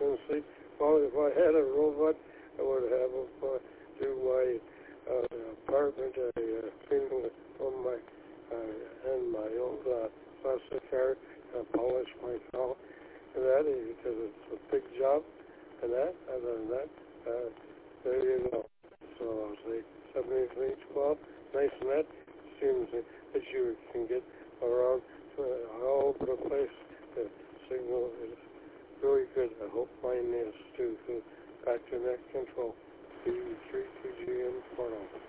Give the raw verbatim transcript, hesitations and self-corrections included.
see. Well, if I had a robot, I would have it uh, do my uh, apartment, a uh, cleaning from my uh, and my old uh, plastic car, uh, polish my car, and that because it's a big job, and that. Other than that, uh, there you go. So I'll say seventy-three twelve, nice net. Seems that you can get around uh, all over the place. The signal is really good. I hope mine is too. So back to net control. B three T G M Portal.